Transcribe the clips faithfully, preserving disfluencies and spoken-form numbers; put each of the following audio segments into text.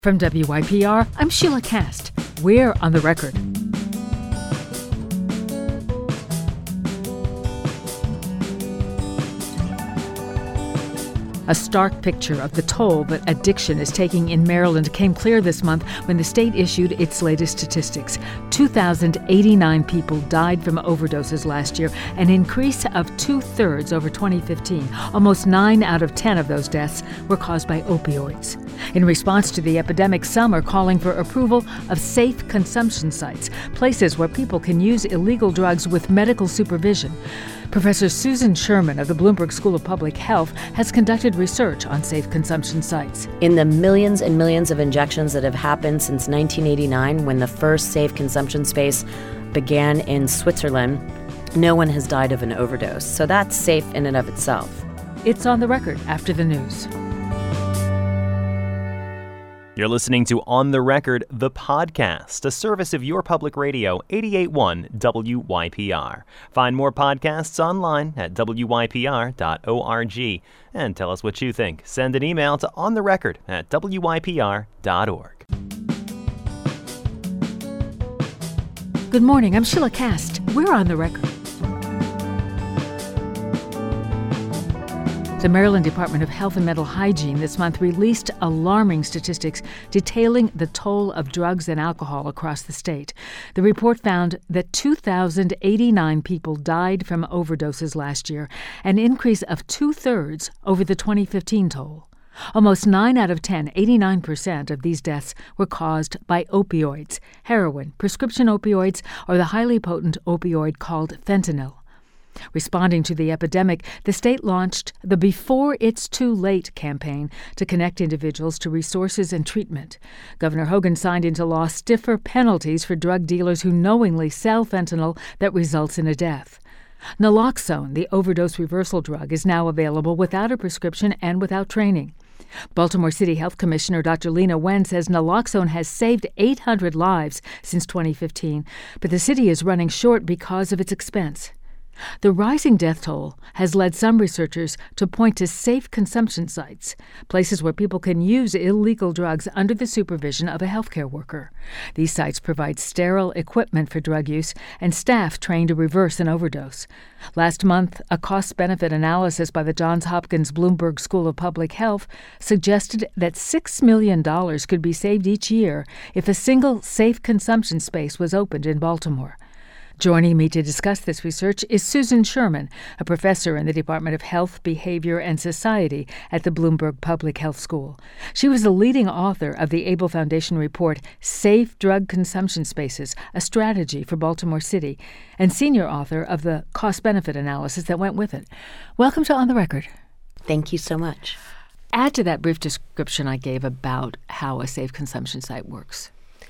From W Y P R, I'm Sheila Cast. We're on the record. A stark picture of the toll that addiction is taking in Maryland came clear this month when the state issued its latest statistics. two thousand eighty-nine people died from overdoses last year, an increase of two-thirds over twenty fifteen. Almost nine out of ten of those deaths were caused by opioids. In response to the epidemic, some are calling for approval of safe consumption sites, places where people can use illegal drugs with medical supervision. Professor Susan Sherman of the Bloomberg School of Public Health has conducted research on safe consumption sites. In the millions and millions of injections that have happened since nineteen eighty-nine, when the first safe consumption space began in Switzerland, no one has died of an overdose. So that's safe in and of itself. It's on the record after the news. You're listening to On the Record, the podcast, a service of your public radio, eighty-eight point one W Y P R. Find more podcasts online at W Y P R dot org. And tell us what you think. Send an email to ontherecord at W Y P R dot org. Good morning, I'm Sheila Cast. We're on the record. The Maryland Department of Health and Mental Hygiene this month released alarming statistics detailing the toll of drugs and alcohol across the state. The report found that two thousand eighty-nine people died from overdoses last year, an increase of two-thirds over the twenty fifteen toll. Almost nine out of ten, eighty-nine percent of these deaths were caused by opioids, heroin, prescription opioids, or the highly potent opioid called fentanyl. Responding to the epidemic, the state launched the Before It's Too Late campaign to connect individuals to resources and treatment. Governor Hogan signed into law stiffer penalties for drug dealers who knowingly sell fentanyl that results in a death. Naloxone, the overdose reversal drug, is now available without a prescription and without training. Baltimore City Health Commissioner Doctor Lena Wen says naloxone has saved eight hundred lives since twenty fifteen, but the city is running short because of its expense. The rising death toll has led some researchers to point to safe consumption sites, places where people can use illegal drugs under the supervision of a healthcare worker. These sites provide sterile equipment for drug use and staff trained to reverse an overdose. Last month, a cost-benefit analysis by the Johns Hopkins Bloomberg School of Public Health suggested that six million dollars could be saved each year if a single safe consumption space was opened in Baltimore. Joining me to discuss this research is Susan Sherman, a professor in the Department of Health, Behavior, and Society at the Bloomberg Public Health School. She was the leading author of the Able Foundation report, Safe Drug Consumption Spaces, a Strategy for Baltimore City, and senior author of the cost-benefit analysis that went with it. Welcome to On the Record. Thank you so much. Add to that brief description I gave about how a safe consumption site works.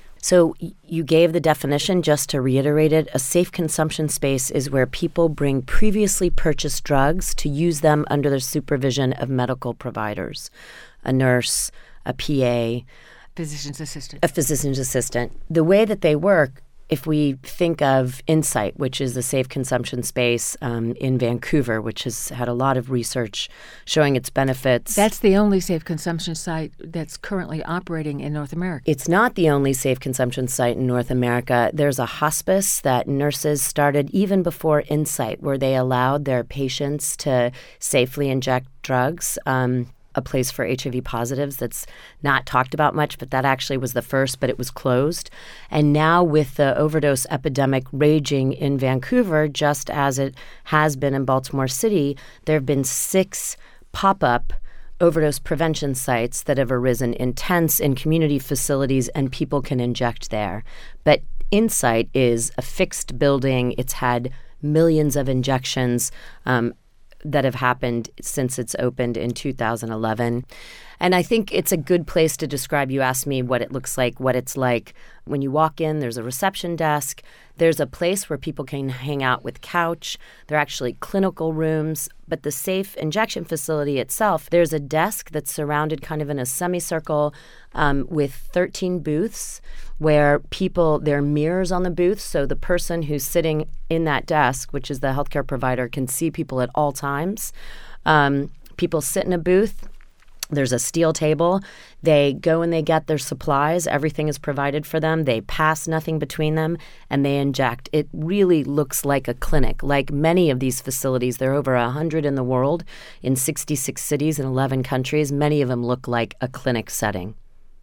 So you gave the definition. Just to reiterate it, a safe consumption space is where people bring previously purchased drugs to use them under the supervision of medical providers, a nurse, a P A, physician's assistant. A physician's assistant. The way that they work, if we think of Insight, which is the safe consumption space um, in Vancouver, which has had a lot of research showing its benefits. That's the only safe consumption site that's currently operating in North America. It's not the only safe consumption site in North America. There's a hospice that nurses started even before Insight, where they allowed their patients to safely inject drugs. Um, a place for H I V positives that's not talked about much, but that actually was the first, but it was closed. And now with the overdose epidemic raging in Vancouver, just as it has been in Baltimore City, there have been six pop-up overdose prevention sites that have arisen in tents in community facilities, and people can inject there. But Insight is a fixed building. It's had millions of injections um, that have happened since it's opened in two thousand eleven. And I think it's a good place to describe. You asked me what it looks like, what it's like. When you walk in, there's a reception desk. There's a place where people can hang out with couch. There are actually clinical rooms. But the safe injection facility itself, there's a desk that's surrounded kind of in a semicircle um, with thirteen booths where people, there are mirrors on the booths. So the person who's sitting in that desk, which is the healthcare provider, can see people at all times. Um, people sit in a booth. There's a steel table. They go and they get their supplies. Everything is provided for them. They pass nothing between them, and they inject. It really looks like a clinic. Like many of these facilities, there are over one hundred in the world, in sixty-six cities in eleven countries. Many of them look like a clinic setting.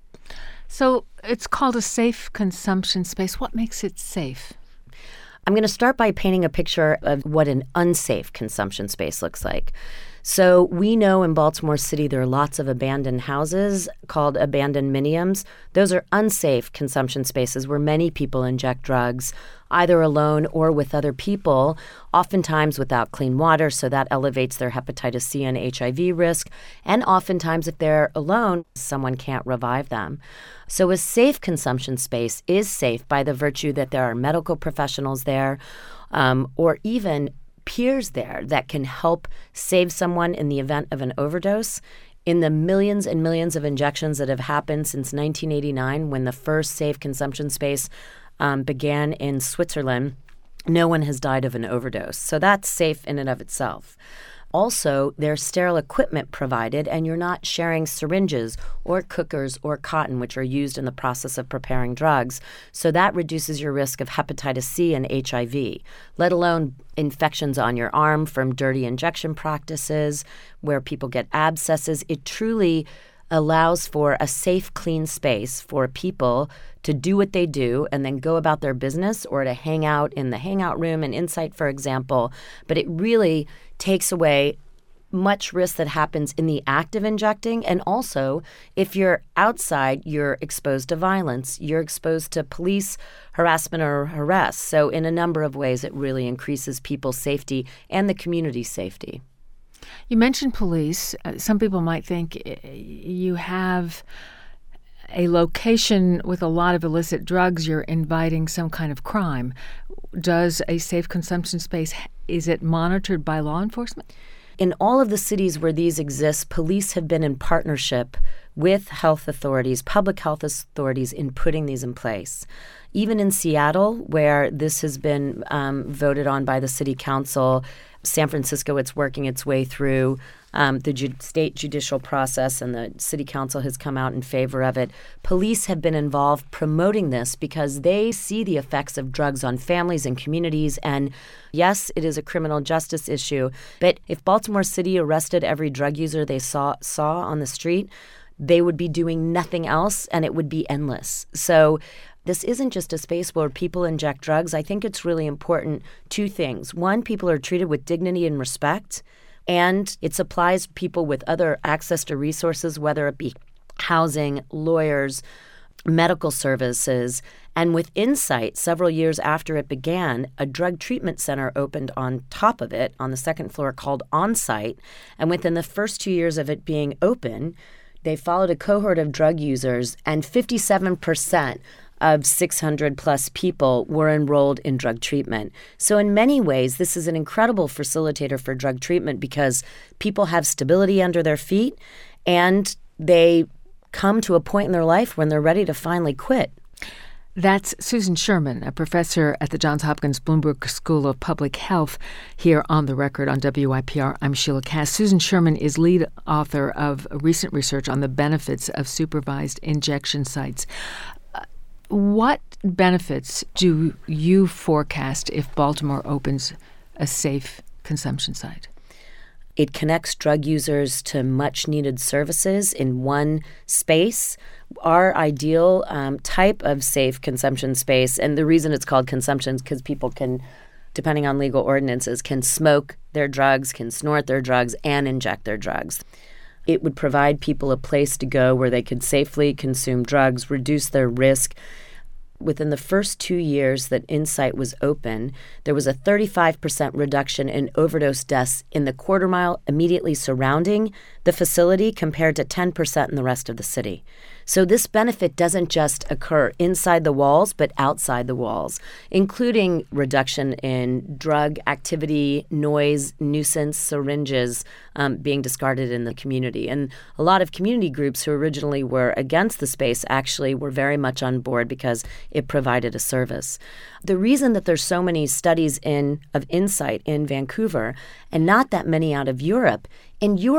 So it's called a safe consumption space. What makes it safe? I'm going to start by painting a picture of what an unsafe consumption space looks like. So we know in Baltimore City there are lots of abandoned houses called abandoned miniums. Those are unsafe consumption spaces where many people inject drugs, either alone or with other people, oftentimes without clean water, so that elevates their hepatitis C and H I V risk. And oftentimes if they're alone, someone can't revive them. So a safe consumption space is safe by the virtue that there are medical professionals there, um, or even peers there that can help save someone in the event of an overdose. In the millions and millions of injections that have happened since nineteen eighty-nine, when the first safe consumption space um, began in Switzerland, no one has died of an overdose. So that's safe in and of itself. Also, there's sterile equipment provided, and you're not sharing syringes or cookers or cotton, which are used in the process of preparing drugs. So that reduces your risk of hepatitis C and H I V, let alone infections on your arm from dirty injection practices where people get abscesses. It truly allows for a safe, clean space for people to do what they do and then go about their business, or to hang out in the hangout room in Insight, for example. But it really takes away much risk that happens in the act of injecting. And also, if you're outside, you're exposed to violence. You're exposed to police harassment or arrest. So in a number of ways, it really increases people's safety and the community's safety. You mentioned police. Uh, some people might think you have a location with a lot of illicit drugs, you're inviting some kind of crime. Does a safe consumption space, is it monitored by law enforcement? In all of the cities where these exist, police have been in partnership with health authorities, public health authorities, in putting these in place. Even in Seattle, where this has been um, voted on by the city council, San Francisco, it's working its way through um, the ju- state judicial process, and the city council has come out in favor of it. Police have been involved promoting this because they see the effects of drugs on families and communities. And yes, it is a criminal justice issue, but if Baltimore City arrested every drug user they saw saw on the street, they would be doing nothing else, and it would be endless. So this isn't just a space where people inject drugs. I think it's really important, two things. One, people are treated with dignity and respect, and it supplies people with other access to resources, whether it be housing, lawyers, medical services. And with Insight, several years after it began, a drug treatment center opened on top of it on the second floor called Onsite. And within the first two years of it being open, they followed a cohort of drug users, and fifty-seven percent of six hundred plus people were enrolled in drug treatment. So in many ways, this is an incredible facilitator for drug treatment because people have stability under their feet, and they come to a point in their life when they're ready to finally quit. That's Susan Sherman, a professor at the Johns Hopkins Bloomberg School of Public Health, here on The Record on W Y P R. I'm Sheila Cass. Susan Sherman is lead author of recent research on the benefits of supervised injection sites. Uh, what benefits do you forecast if Baltimore opens a safe consumption site? It connects drug users to much-needed services in one space. Our ideal um, type of safe consumption space, and the reason it's called consumption is because people can, depending on legal ordinances, can smoke their drugs, can snort their drugs, and inject their drugs. It would provide people a place to go where they could safely consume drugs, reduce their risk. Within the first two years that Insight was open, there was a thirty-five percent reduction in overdose deaths in the quarter mile immediately surrounding the facility compared to ten percent in the rest of the city. So this benefit doesn't just occur inside the walls, but outside the walls, including reduction in drug activity, noise, nuisance, syringes um, being discarded in the community. And a lot of community groups who originally were against the space actually were very much on board because it provided a service. The reason that there's so many studies in of Insight in Vancouver and not that many out of Europe, in Europe,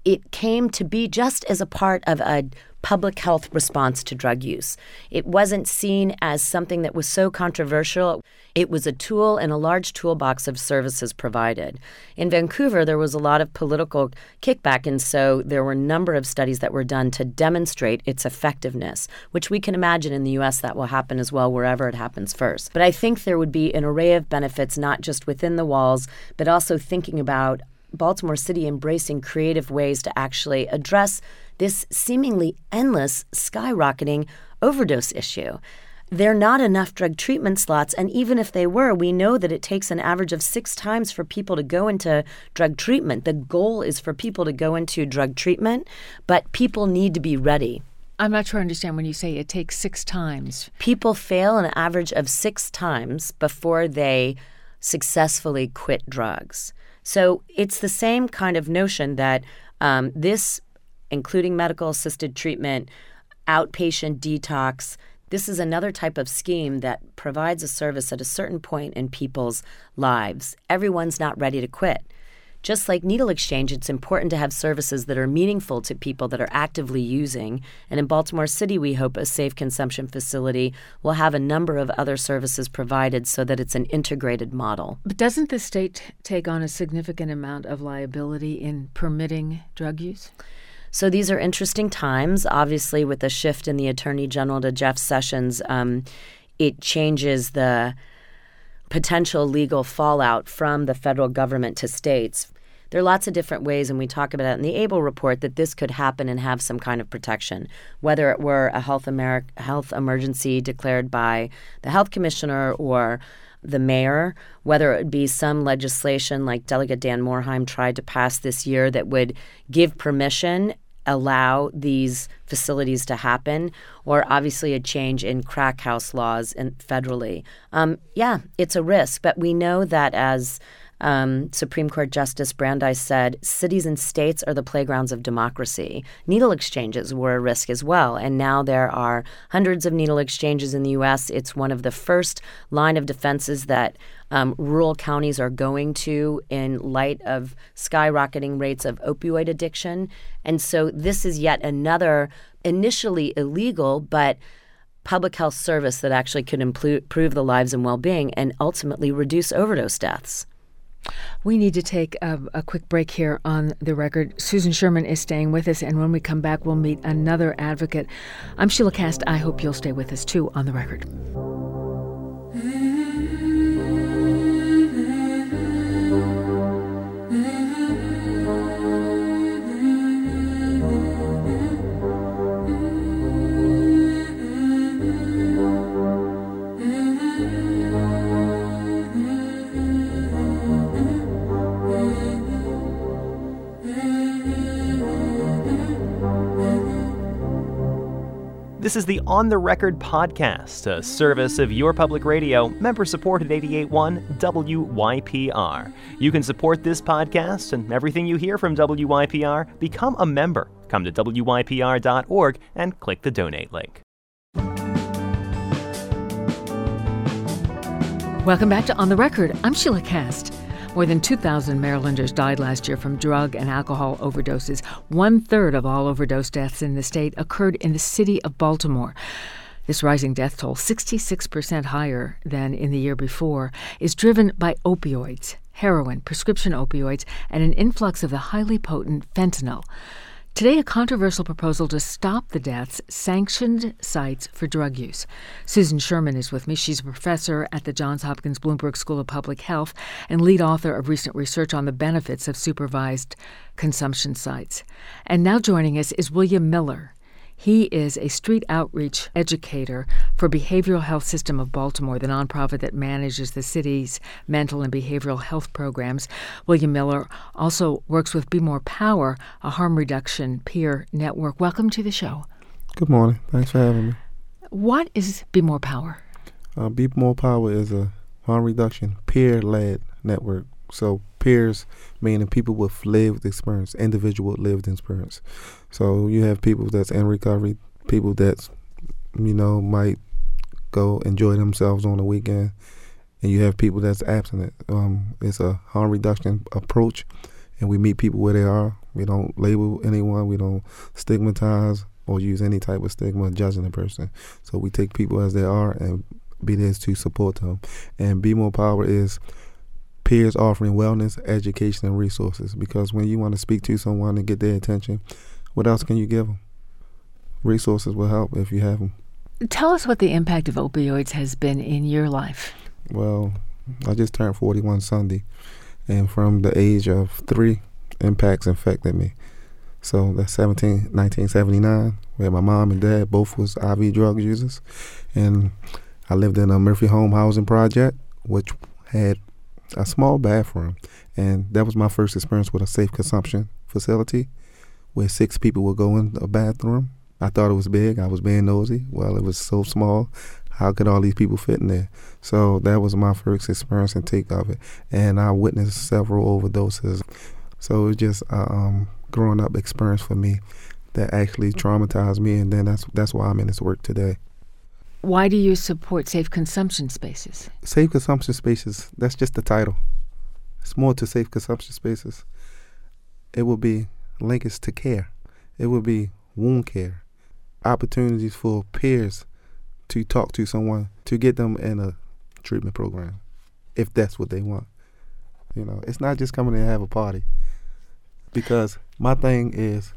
it came to be just as a part of a public health response to drug use. It wasn't seen as something that was so controversial. It was a tool in a large toolbox of services provided. In Vancouver, there was a lot of political kickback, and so there were a number of studies that were done to demonstrate its effectiveness, which we can imagine in the U S that will happen as well wherever it happens first. But I think there would be an array of benefits, not just within the walls, but also thinking about Baltimore City embracing creative ways to actually address this seemingly endless, skyrocketing overdose issue. There are not enough drug treatment slots, and even if they were, we know that it takes an average of six times for people to go into drug treatment. The goal is for people to go into drug treatment, but people need to be ready. I'm not sure I understand when you say it takes six times. People fail an average of six times before they successfully quit drugs. So it's the same kind of notion that um, this, including medical-assisted treatment, outpatient detox, this is another type of scheme that provides a service at a certain point in people's lives. Everyone's not ready to quit. Just like needle exchange, it's important to have services that are meaningful to people that are actively using. And in Baltimore City, we hope a safe consumption facility will have a number of other services provided so that it's an integrated model. But doesn't the state take on a significant amount of liability in permitting drug use? So these are interesting times. Obviously, with the shift in the Attorney General to Jeff Sessions, um, it changes the potential legal fallout from the federal government to states. There are lots of different ways, and we talk about it in the ABLE report, that this could happen and have some kind of protection, whether it were a health, Ameri- health emergency declared by the health commissioner or the mayor, whether it would be some legislation like Delegate Dan Morheim tried to pass this year that would give permission, allow these facilities to happen, or obviously a change in crack house laws in federally. Um, yeah, it's a risk, but we know that as Um, Supreme Court Justice Brandeis said, cities and states are the playgrounds of democracy. Needle exchanges were a risk as well, and now there are hundreds of needle exchanges in the U S. It's one of the first line of defenses that um, rural counties are going to in light of skyrocketing rates of opioid addiction. And so this is yet another initially illegal but public health service that actually could improve the lives and well-being and ultimately reduce overdose deaths. We need to take a, a quick break here on the record. Susan Sherman is staying with us, and when we come back, we'll meet another advocate. I'm Sheila Kast. I hope you'll stay with us, too, on the record. This is the On the Record podcast, a service of your public radio, member-supported eighty-eight point one W Y P R. You can support this podcast and everything you hear from W Y P R. Become a member. Come to W Y P R dot org and click the donate link. Welcome back to On the Record. I'm Sheila Kast. More than two thousand Marylanders died last year from drug and alcohol overdoses. One-third of all overdose deaths in the state occurred in the city of Baltimore. This rising death toll, sixty-six percent higher than in the year before, is driven by opioids, heroin, prescription opioids, and an influx of the highly potent fentanyl. Today, a controversial proposal to stop the deaths sanctioned sites for drug use. Susan Sherman is with me. She's a professor at the Johns Hopkins Bloomberg School of Public Health and lead author of recent research on the benefits of supervised consumption sites. And now joining us is William Miller. He is a street outreach educator for Behavioral Health System of Baltimore, the nonprofit that manages the city's mental and behavioral health programs. William Miller also works with Be More Power, a harm reduction peer network. Welcome to the show. Good morning. Thanks for having me. What is Be More Power? Uh, Be More Power is a harm reduction peer-led network. So peers meaning people with lived experience, individual lived experience. So you have people that's in recovery, people that's, you know, might go enjoy themselves on the weekend, and you have people that's abstinent. Um, it's a harm reduction approach, and we meet people where they are. We don't label anyone. We don't stigmatize or use any type of stigma judging a person. So we take people as they are and be there to support them. And Be More Power is peers offering wellness, education, and resources. Because when you want to speak to someone and get their attention, what else can you give them? Resources will help if you have them. Tell us what the impact of opioids has been in your life. Well, I just turned forty-one Sunday, and from the age of three, impacts infected me. So that's seventeen, nineteen seventy-nine, where my mom and dad both was I V drug users. And I lived in a Murphy Home housing project, which had a small bathroom. And that was my first experience with a safe consumption facility where six people would go in a bathroom. I thought it was big. I was being nosy. Well, it was so small. How could all these people fit in there? So that was my first experience and take of it. And I witnessed several overdoses. So it was just a um, growing up experience for me that actually traumatized me. And then that's that's why I'm in this work today. Why do you support safe consumption spaces? Safe consumption spaces, that's just the title. It's more to safe consumption spaces. It will be linkage to care. It will be wound care. Opportunities for peers to talk to someone, to get them in a treatment program, if that's what they want. You know, it's not just coming in and have a party. Because my thing is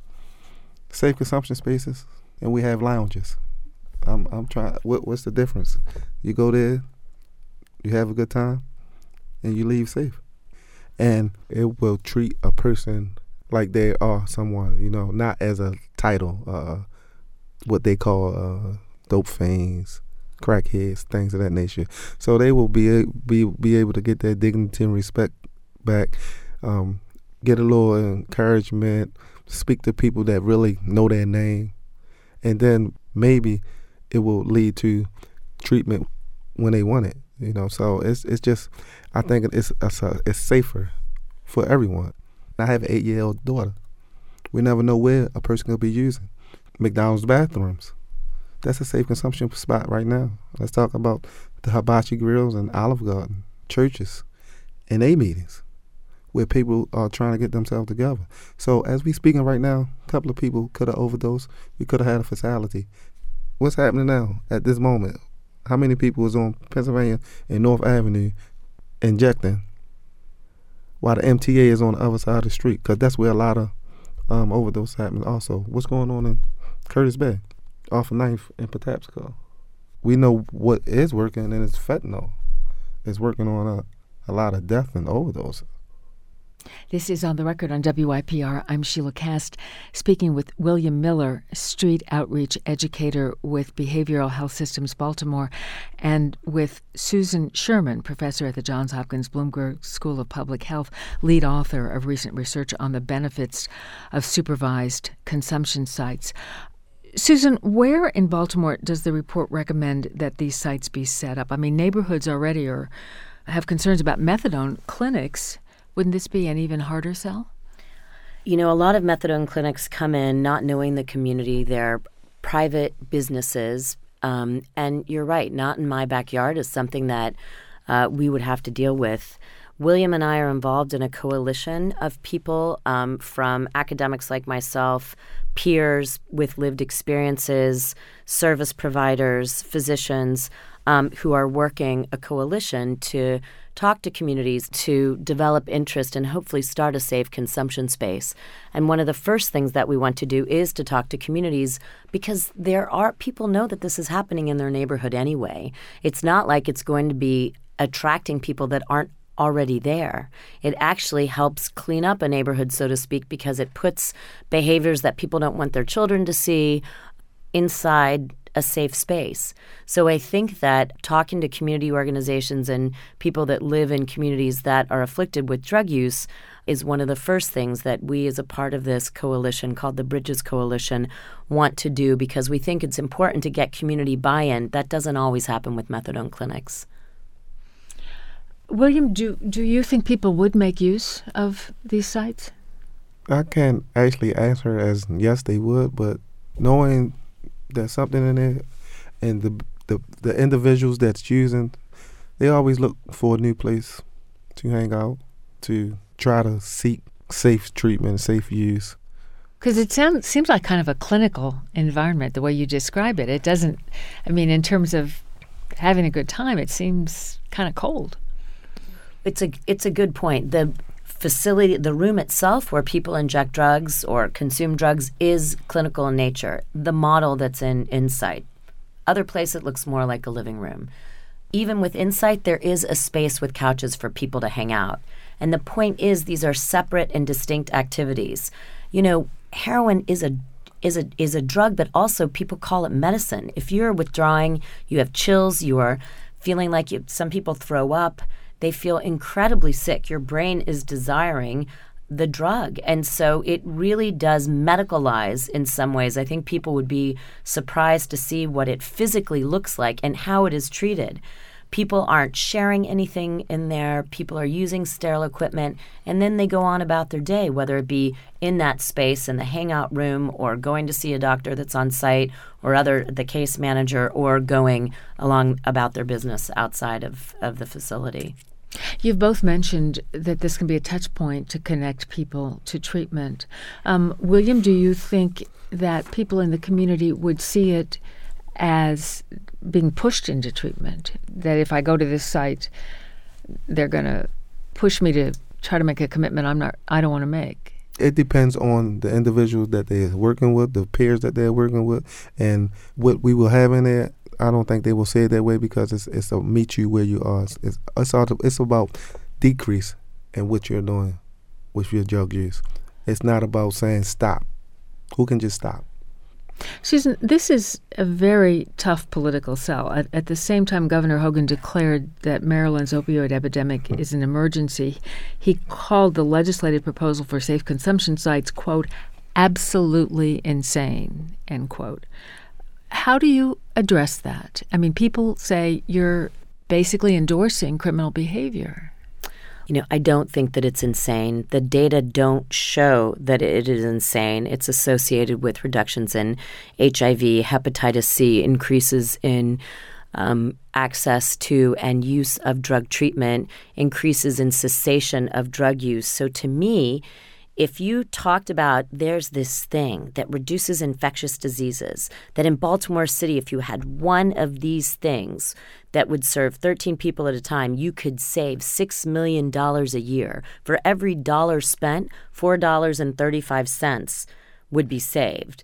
safe consumption spaces, and we have lounges. I'm I'm trying. What what's the difference? You go there, you have a good time, and you leave safe. And it will treat a person like they are someone, you know, not as a title, uh, what they call uh, dope fiends, crackheads, things of that nature. So they will be be be able to get their dignity and respect back, um, get a little encouragement, speak to people that really know their name, and then maybe it will lead to treatment when they want it. You know, so it's it's just, I think it's it's, uh, it's safer for everyone. I have an eight-year-old daughter. We never know where a person could be using. McDonald's bathrooms. That's a safe consumption spot right now. Let's talk about the hibachi grills and Olive Garden, churches, and A meetings where people are trying to get themselves together. So as we speaking right now, a couple of people could have overdosed. We could have had a fatality. What's happening now at this moment? How many people was on Pennsylvania and North Avenue injecting while the M T A is on the other side of the street? Because that's where a lot of um, overdose happens also. What's going on in Curtis Bay off of ninth and Patapsco? We know what is working, and it's fentanyl. It's working on a, a lot of death and overdoses. This is On the Record on W I P R. I'm Sheila Cast, speaking with William Miller, street outreach educator with Behavioral Health Systems Baltimore, and with Susan Sherman, professor at the Johns Hopkins Bloomberg School of Public Health, lead author of recent research on the benefits of supervised consumption sites. Susan, where in Baltimore does the report recommend that these sites be set up? I mean, neighborhoods already are, have concerns about methadone clinics. Wouldn't this be an even harder sell? You know, a lot of methadone clinics come in not knowing the community. They're private businesses. Um, and you're right, not in my backyard is something that uh, we would have to deal with. William and I are involved in a coalition of people um, from academics like myself, peers with lived experiences, service providers, physicians, um, who are working a coalition to talk to communities, to develop interest and hopefully start a safe consumption space. And one of the first things that we want to do is to talk to communities, because there are people know that this is happening in their neighborhood anyway. It's not like it's going to be attracting people that aren't already there. It actually helps clean up a neighborhood, so to speak, because it puts behaviors that people don't want their children to see inside a safe space. So I think that talking to community organizations and people that live in communities that are afflicted with drug use is one of the first things that we as a part of this coalition called the Bridges Coalition want to do, because we think it's important to get community buy-in. That doesn't always happen with methadone clinics. William, do do you think people would make use of these sites? I can't actually answer as yes, they would, but knowing there's something in there, and the, the the individuals that's using, they always look for a new place to hang out, to try to seek safe treatment, safe use. Because it sounds seems like kind of a clinical environment, the way you describe it. It doesn't, I mean, in terms of having a good time, it seems kind of cold. It's a it's a good point. The facility, the room itself where people inject drugs or consume drugs is clinical in nature. The model that's in Insight. Other place it looks more like a living room. Even with Insight, there is a space with couches for people to hang out. And the point is these are separate and distinct activities. You know, heroin is a is a is a drug, but also people call it medicine. If you're withdrawing, you have chills, you are feeling like you, some people throw up, they feel incredibly sick. Your brain is desiring the drug. And so it really does medicalize in some ways. I think people would be surprised to see what it physically looks like and how it is treated. People aren't sharing anything in there. People are using sterile equipment, and then they go on about their day, whether it be in that space in the hangout room or going to see a doctor that's on site or other the case manager or going along about their business outside of, of the facility. You've both mentioned that this can be a touch point to connect people to treatment. Um, William, do you think that people in the community would see it as being pushed into treatment, that if I go to this site, they're going to push me to try to make a commitment I'm not, I don't want to make? It depends on the individuals that they're working with, the peers that they're working with, and what we will have in there. I don't think they will say it that way because it's it's a meet you where you are. It's it's, all, it's about decrease in what you're doing with your drug use. It's not about saying stop. Who can just stop? Susan, this is a very tough political sell. At, at the same time, Governor Hogan declared that Maryland's opioid epidemic mm. is an emergency. He called the legislative proposal for safe consumption sites, quote, absolutely insane, end quote. How do you address that? I mean, people say you're basically endorsing criminal behavior. You know, I don't think that it's insane. The data don't show that it is insane. It's associated with reductions in H I V, hepatitis C, increases in um, access to and use of drug treatment, increases in cessation of drug use. So to me, if you talked about there's this thing that reduces infectious diseases, that in Baltimore City, if you had one of these things that would serve thirteen people at a time, you could save six million dollars a year. For every dollar spent, four dollars and thirty-five cents would be saved.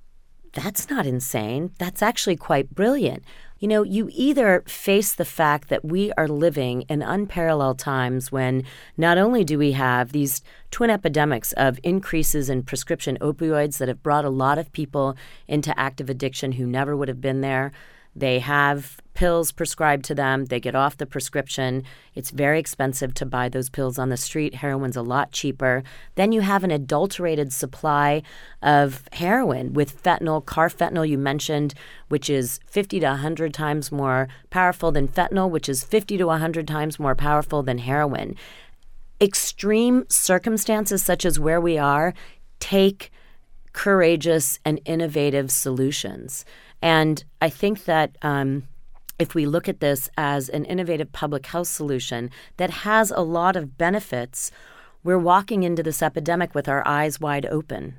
That's not insane. That's actually quite brilliant. You know, you either face the fact that we are living in unparalleled times when not only do we have these twin epidemics of increases in prescription opioids that have brought a lot of people into active addiction who never would have been there. They have pills prescribed to them. They get off the prescription. It's very expensive to buy those pills on the street. Heroin's a lot cheaper. Then you have an adulterated supply of heroin with fentanyl, carfentanil you mentioned, which is fifty to one hundred times more powerful than fentanyl, which is fifty to one hundred times more powerful than heroin. Extreme circumstances such as where we are take courageous and innovative solutions. And I think that um, if we look at this as an innovative public health solution that has a lot of benefits, we're walking into this epidemic with our eyes wide open.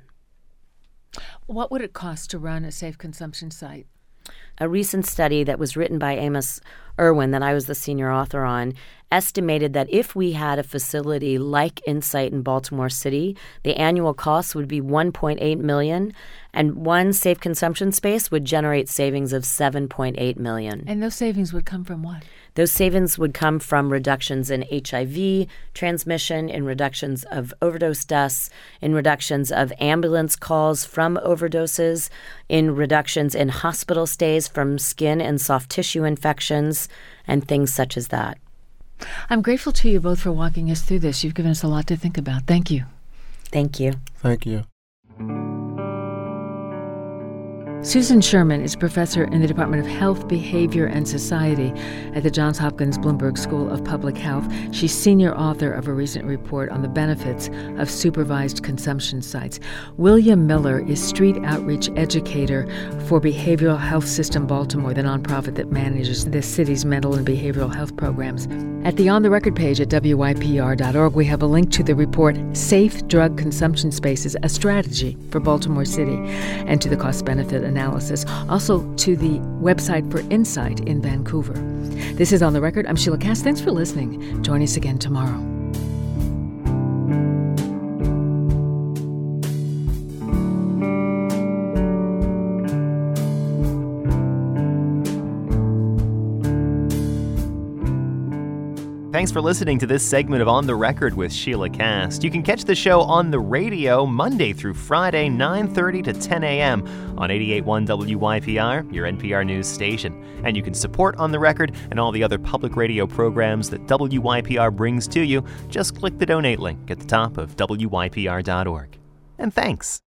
What would it cost to run a safe consumption site? A recent study that was written by Amos Irwin, that I was the senior author on, estimated that if we had a facility like Insight in Baltimore City, the annual cost would be one point eight million dollars, and one safe consumption space would generate savings of seven point eight million dollars. And those savings would come from what? Those savings would come from reductions in H I V transmission, in reductions of overdose deaths, in reductions of ambulance calls from overdoses, in reductions in hospital stays from skin and soft tissue infections, and things such as that. I'm grateful to you both for walking us through this. You've given us a lot to think about. Thank you. Thank you. Thank you. Susan Sherman is professor in the Department of Health, Behavior, and Society at the Johns Hopkins Bloomberg School of Public Health. She's senior author of a recent report on the benefits of supervised consumption sites. William Miller is street outreach educator for Behavioral Health System Baltimore, the nonprofit that manages the city's mental and behavioral health programs. At the On the Record page at W Y P R dot org, we have a link to the report Safe Drug Consumption Spaces, a Strategy for Baltimore City, and to the cost-benefit analysis, also to the website for Insight in Vancouver. This is On the Record. I'm Sheila Cass. Thanks for listening. Join us again tomorrow. Thanks for listening to this segment of On the Record with Sheila Cass. You can catch the show on the radio Monday through Friday, nine thirty to ten a.m. on eighty-eight point one W Y P R, your N P R news station. And you can support On the Record and all the other public radio programs that W Y P R brings to you. Just click the donate link at the top of W Y P R dot org. And thanks.